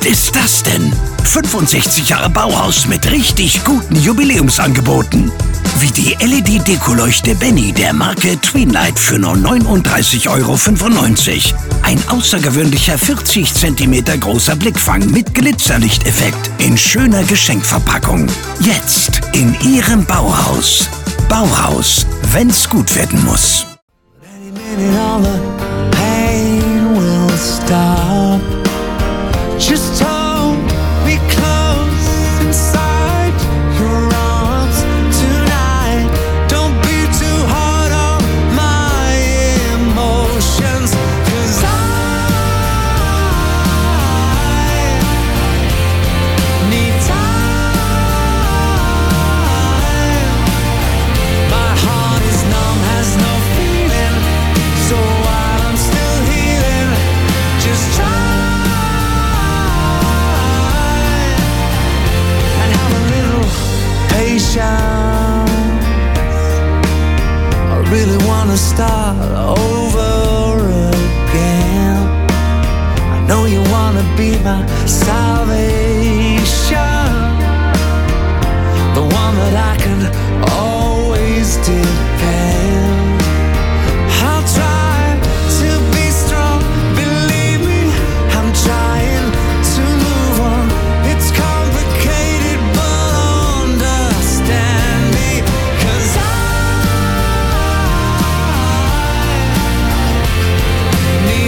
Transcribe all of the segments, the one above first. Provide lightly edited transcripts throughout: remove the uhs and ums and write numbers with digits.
gut ist das denn? 65 Jahre Bauhaus mit richtig guten Jubiläumsangeboten. Wie die LED-Dekoleuchte Benny der Marke Twinlight für nur 39,95 €. Ein außergewöhnlicher 40 cm großer Blickfang mit Glitzerlichteffekt in schöner Geschenkverpackung. Jetzt in Ihrem Bauhaus. Bauhaus, wenn's gut werden muss. I really wanna start over again. I know you wanna be my salvation, the one that I can always depend. I'll try to be strong, believe me, I'm trying to move on. It's complicated, but understand me, 'cause I need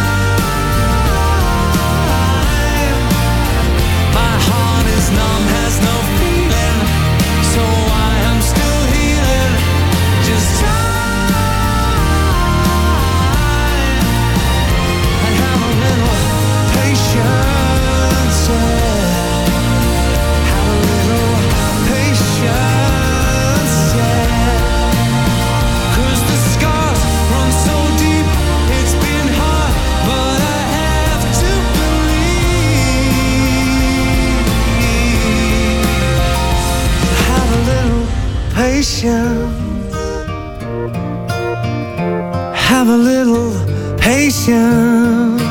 time. My heart is numb, has no feeling, so I am still healing. Just time and have a little patience, yeah. Have a little patience, yeah. 'Cause the scars run so deep, it's been hard, but I have to believe. Have a little patience. Have a little patience.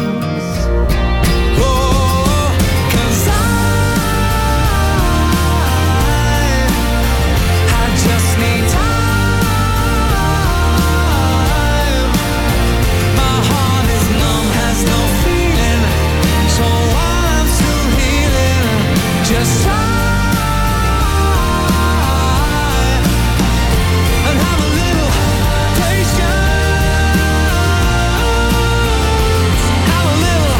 Oh, 'cause I just need time. My heart is numb, has no feeling, so I'm still healing. Just time and have a little patience. Have a little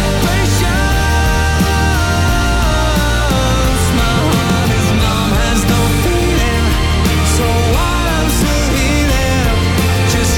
patience. My heart is numb, has no feeling, so I'm still healing. Just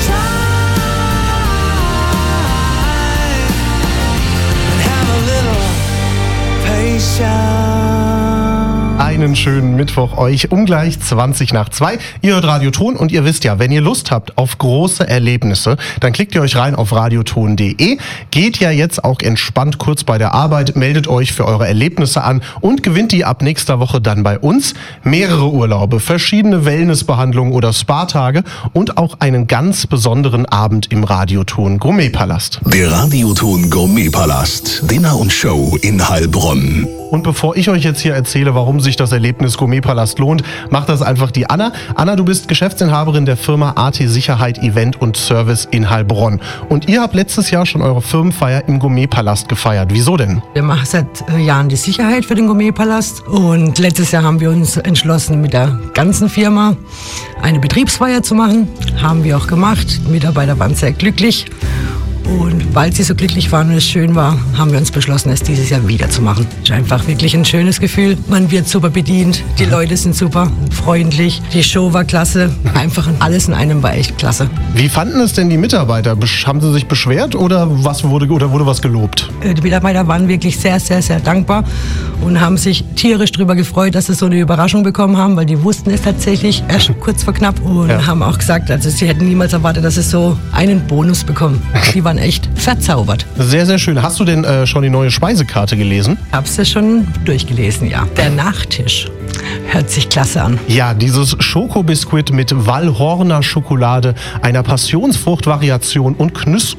time and have a little patience. Einen schönen Mittwoch euch um gleich 2:20. Ihr hört Radioton und ihr wisst ja, wenn ihr Lust habt auf große Erlebnisse, dann klickt ihr euch rein auf radioton.de. Geht ja jetzt auch entspannt kurz bei der Arbeit, meldet euch für eure Erlebnisse an und gewinnt die ab nächster Woche dann bei uns. Mehrere Urlaube, verschiedene Wellnessbehandlungen oder Spa-Tage und auch einen ganz besonderen Abend im Radioton Gourmetpalast. Der Radioton Gourmetpalast, Dinner und Show in Heilbronn. Und bevor ich euch jetzt hier erzähle, warum sich das Erlebnis Gourmetpalast lohnt, macht das einfach die Anna. Anna, du bist Geschäftsinhaberin der Firma AT Sicherheit Event und Service in Heilbronn. Und ihr habt letztes Jahr schon eure Firmenfeier im Gourmetpalast gefeiert. Wieso denn? Wir machen seit Jahren die Sicherheit für den Gourmetpalast. Und letztes Jahr haben wir uns entschlossen, mit der ganzen Firma eine Betriebsfeier zu machen. Haben wir auch gemacht. Die Mitarbeiter waren sehr glücklich. Und weil sie so glücklich waren und es schön war, haben wir uns beschlossen, es dieses Jahr wieder zu machen. Es ist einfach wirklich ein schönes Gefühl. Man wird super bedient, die Leute sind super freundlich, die Show war klasse. Einfach alles in einem war echt klasse. Wie fanden es denn die Mitarbeiter? Haben sie sich beschwert oder wurde was gelobt? Die Mitarbeiter waren wirklich sehr, sehr, sehr dankbar und haben sich tierisch darüber gefreut, dass sie so eine Überraschung bekommen haben, weil die wussten es tatsächlich erst kurz vor knapp und haben auch gesagt, also sie hätten niemals erwartet, dass sie so einen Bonus bekommen. Die waren echt verzaubert. Sehr, sehr schön. Hast du denn schon die neue Speisekarte gelesen? Hab's ja schon durchgelesen, ja. Der Nachtisch. Hört sich klasse an. Ja, dieses Schokobiskuit mit Wallhorner Schokolade, einer Passionsfruchtvariation und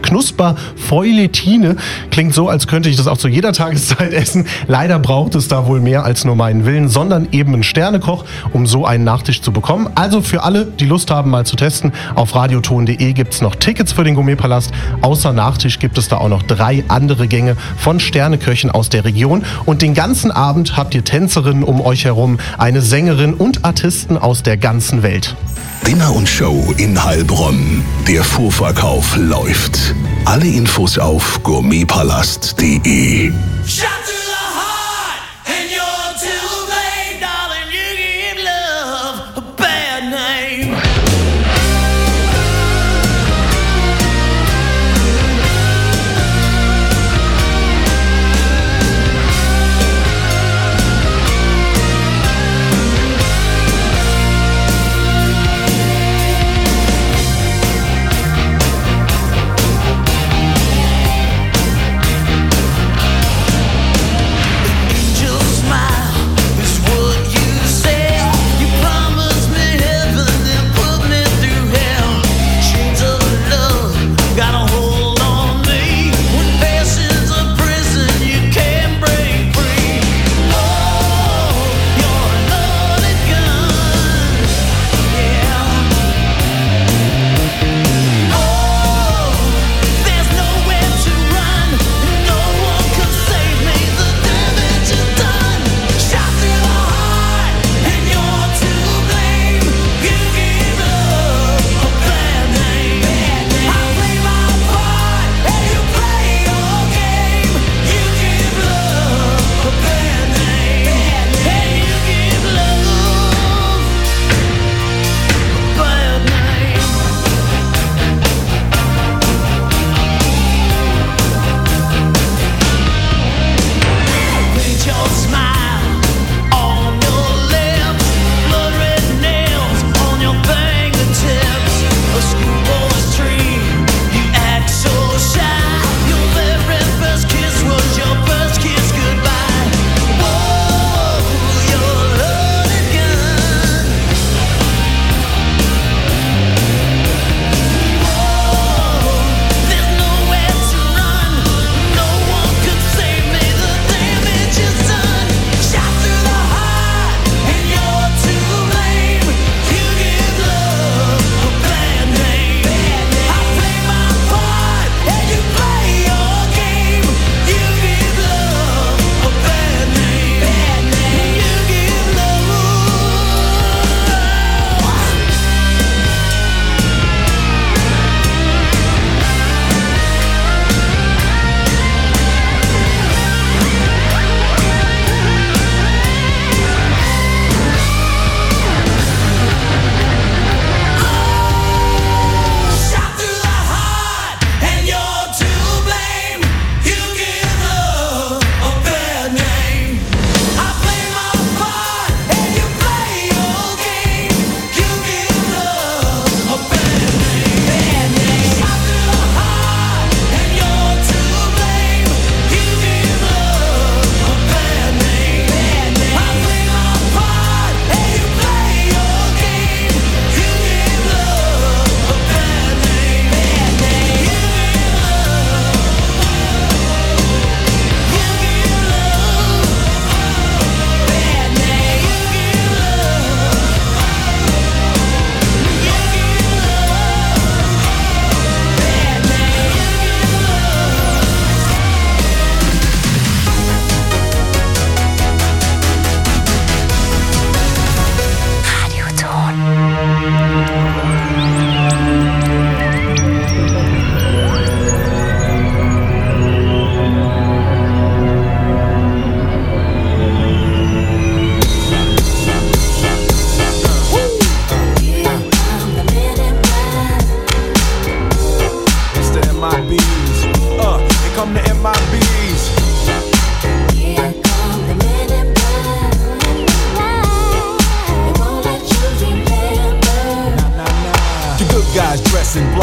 Knusper-Feuilletine klingt so, als könnte ich das auch zu jeder Tageszeit essen. Leider braucht es da wohl mehr als nur meinen Willen, sondern eben einen Sternekoch, um so einen Nachtisch zu bekommen. Also für alle, die Lust haben, mal zu testen, auf radioton.de gibt es noch Tickets für den Gourmetpalast. Außer Nachtisch gibt es da auch noch 3 andere Gänge von Sterneköchen aus der Region. Und den ganzen Abend habt ihr Tänzerinnen um euch herum, eine Sängerin und Artisten aus der ganzen Welt. Dinner und Show in Heilbronn. Der Vorverkauf läuft. Alle Infos auf gourmetpalast.de. Shot through the heart, and you're too late, darling. You give love a bad name.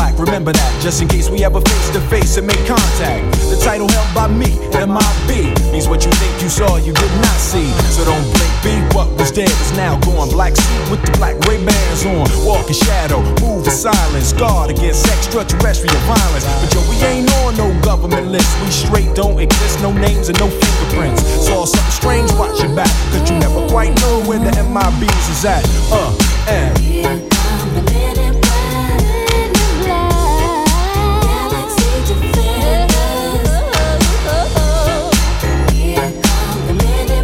Just in case we ever face to face and make contact. The title held by me, MIB. means what you think you saw, you did not see. So don't blink, be what was dead is now gone. Black suit with the black Ray-Bans on. Walk in shadow, move in silence. Guard against extraterrestrial violence. But yo, we ain't on no government list. We straight don't exist, no names and no fingerprints. Saw something strange, watch your back, cause you never quite know where the MIBs is at. And here come the men in black. Galaxy defenders. Here come the men in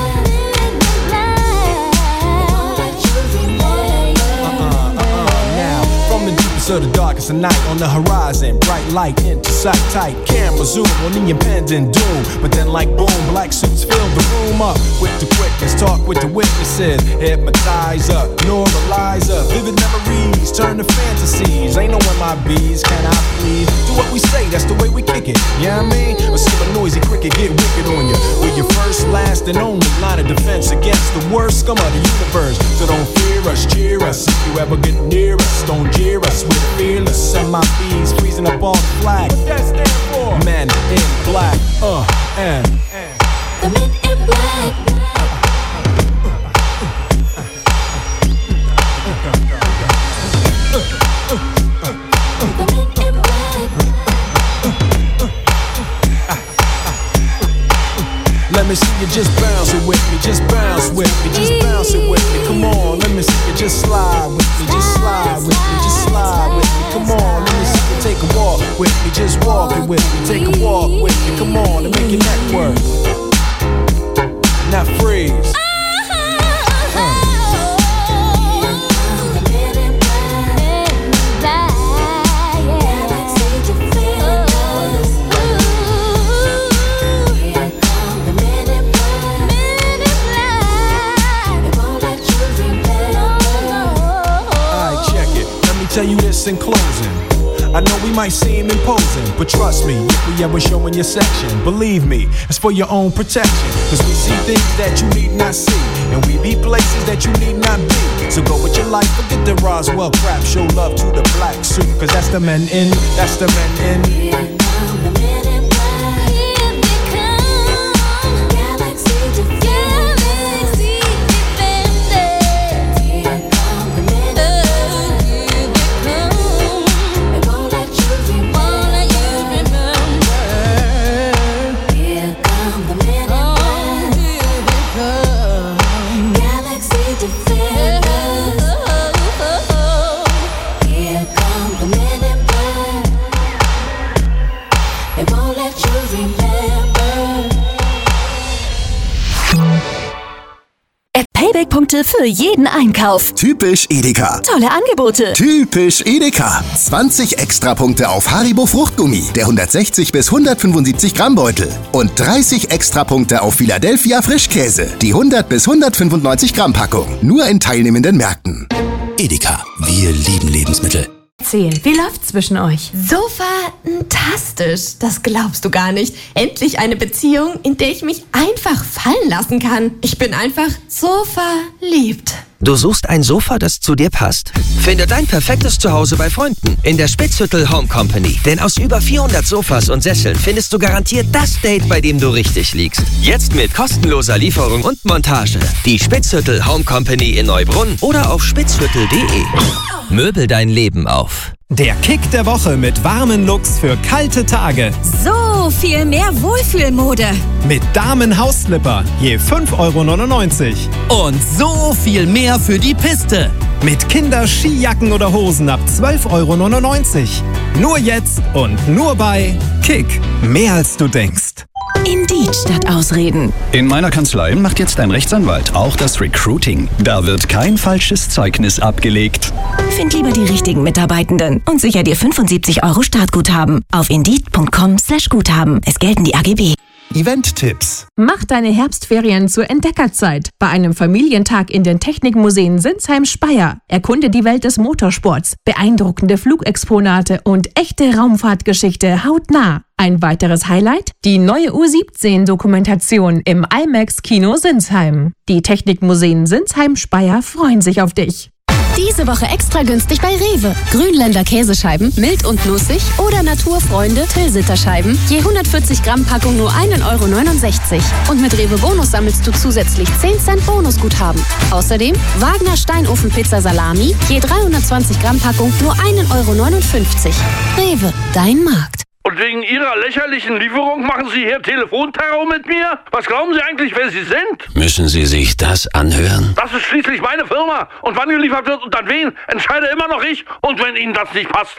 black. That you remember. Now, from the deepest of the darkest of night, on the horizon, bright light into sight tight. Camera zoom on the impending doom. But then like boom, black suits fill the room up with the quickness. Talk with the witnesses, hypnotizer, normalizer. Vivid memories turn to fantasies. Ain't no MIBs, can I please? Do what we say, that's the way we kick it. Yeah, you know what I mean? Or see a noisy cricket get wicked on you. We're your first, last, and only line of defense against the worst scum of the universe. So don't fear us, cheer us. If you ever get near us, don't jeer us. We're fearless. MIBs freezing up on the flag. What that stand for? Men in black. And the men in black. Let me see you just bounce it with me, just bounce with me, just bounce it with me. Come on, let me see you just slide with me, just slide with me, just slide with me. Come on, let me see you take a walk with me, just walk it with me, take a walk with me. Come on, and make your neck work. Now freeze. Tell you this in closing. I know we might seem imposing, but trust me, if we ever show in your section, believe me, it's for your own protection. Cause we see things that you need not see, and we be places that you need not be. So go with your life, forget the Roswell crap. Show love to the black suit, cause that's the men in, that's the men in. Here come the men in black. Here they come. Galaxy defenders. Here come the men in black. Payback-Punkte für jeden Einkauf. Typisch Edeka. Tolle Angebote. Typisch Edeka. 20 Extrapunkte auf Haribo Fruchtgummi, der 160 bis 175 Gramm Beutel. Und 30 Extrapunkte auf Philadelphia Frischkäse, die 100 bis 195 Gramm Packung. Nur in teilnehmenden Märkten. Edeka. Wir lieben Lebensmittel. Erzähl, wie läuft's zwischen euch? So fantastisch, das glaubst du gar nicht. Endlich eine Beziehung, in der ich mich einfach fallen lassen kann. Ich bin einfach so verliebt. Du suchst ein Sofa, das zu dir passt? Finde dein perfektes Zuhause bei Freunden in der Spitzhüttel Home Company. Denn aus über 400 Sofas und Sesseln findest du garantiert das Date, bei dem du richtig liegst. Jetzt mit kostenloser Lieferung und Montage. Die Spitzhüttel Home Company in Neubrunn oder auf spitzhüttel.de. Möbel dein Leben auf. Der Kick der Woche mit warmen Looks für kalte Tage. So viel mehr Wohlfühlmode. Mit Damen-Hausslipper je 5,99 €. Und so viel mehr für die Piste. Mit Kinder-Skijacken oder Hosen ab 12,99 €. Nur jetzt und nur bei Kick. Mehr als du denkst. Indeed statt Ausreden. In meiner Kanzlei macht jetzt ein Rechtsanwalt auch das Recruiting. Da wird kein falsches Zeugnis abgelegt. Find lieber die richtigen Mitarbeitenden und sicher dir 75 € Startguthaben auf Indeed.com/Guthaben. Es gelten die AGB. Event-Tipps. Mach deine Herbstferien zur Entdeckerzeit bei einem Familientag in den Technikmuseen Sinsheim-Speyer. Erkunde die Welt des Motorsports, beeindruckende Flugexponate und echte Raumfahrtgeschichte hautnah. Ein weiteres Highlight? Die neue U17-Dokumentation im IMAX-Kino Sinsheim. Die Technikmuseen Sinsheim-Speyer freuen sich auf dich. Diese Woche extra günstig bei Rewe. Grünländer Käsescheiben, mild und nussig oder Naturfreunde Tilsiter-Scheiben. Je 140 Gramm Packung nur 1,69 €. Und mit Rewe Bonus sammelst du zusätzlich 10 Cent Bonusguthaben. Außerdem Wagner Steinofenpizza Salami. Je 320 Gramm Packung nur 1,59 €. Rewe, dein Markt. Und wegen Ihrer lächerlichen Lieferung machen Sie hier Telefonterror mit mir? Was glauben Sie eigentlich, wer Sie sind? Müssen Sie sich das anhören? Das ist schließlich meine Firma. Und wann geliefert wird und an wen, entscheide immer noch ich. Und wenn Ihnen das nicht passt,